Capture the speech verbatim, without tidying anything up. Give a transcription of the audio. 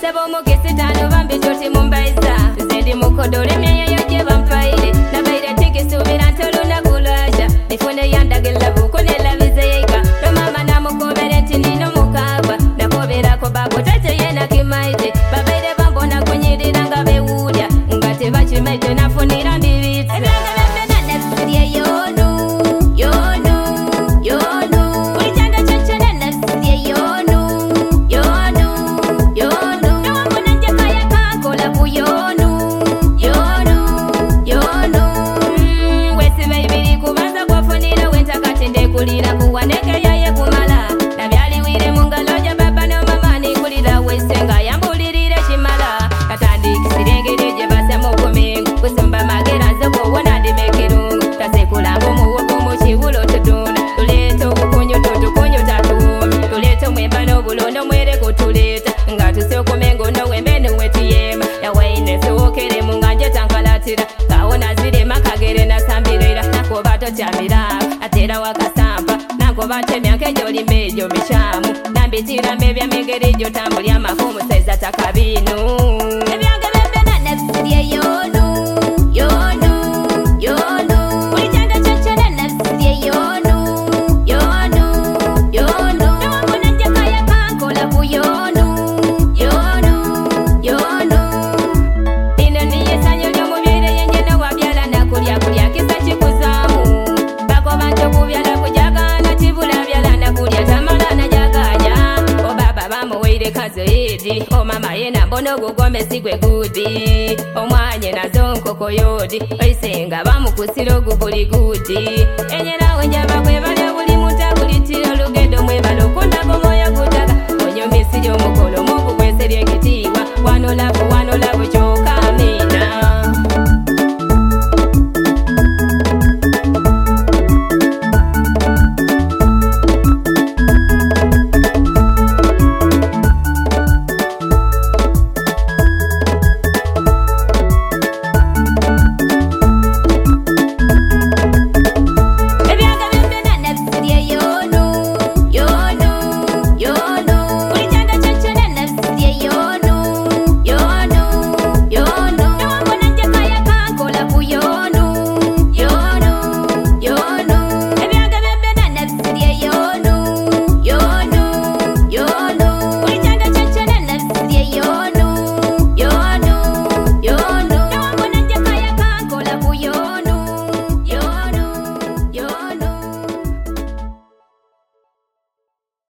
Basaba omukisi tano bambi choti mumbaiza Zendi mukodole myeyo yoje bampaire Nabaire tiki subira ntoluna kulaja Nifune yandagila buku nelabize yeka No mama na mukobere ntindino mukaba Nakobera ko babu tate yena kimaite Babaire bambona kunyirira nga bewulya Ngate bachimaite nafunira mbibitsa Ebyanga bebena nefusirye yonu Yonu, yonu Ulichanda chochona nefusirye yonu Yonu, yonu Nawambona njekaya kakola ku yonu Yonu, yonu mm, Wesi baibiri kubanza kwafunira Wenta katende kulira kuwaneke yaye kumala Nabyali wire mungaloja baba no mama ni kulira Wesenga yambulirire shimala Katandiki sirengereje basa mukumingu Kusumba magera zeko wana dimekirungu Tasekulangu muwoku muchibulo tutuna Tuleto kukunyo tutukunyo tatumi Tuleto mwembano bulondo mwere kutuleta Nga tusoko mengo no wembenu wetuyema Ya waine suokere munganje tankalatira Kaona zire makagere na sambirira Nako bato chamira Atera wakasampa Nako bate mianke joli mejo mishamu Nambitira mbebya megere jo tambuli amafumu Saiza takabinu Ebyange bebena nefusirye yonu Yonu, yonu Ulichanda chochona nefusirye yonu Yonu, yonu Nawambona njekaya kakola ku yonu Yonu, yonu Lino niye sanyo lyomubire yenyena wabyala nakulya kulya kisa chikuzamu Bako bancho kubyala kujagana tibula byala nakulya tamala najaganya O baba bamuweire kazo yedi O mama yena mbono gugome sigwe gudi Omwanye nazo nkoko yodi Oisenga bamukusiro gubuli gudi Enyera wenjaba kwebalya buli muta buli tiro lugendo mwebalo Kundako moyo kutaka Onyo misi yo mukolo muku kweserye kitiwa Wano lafu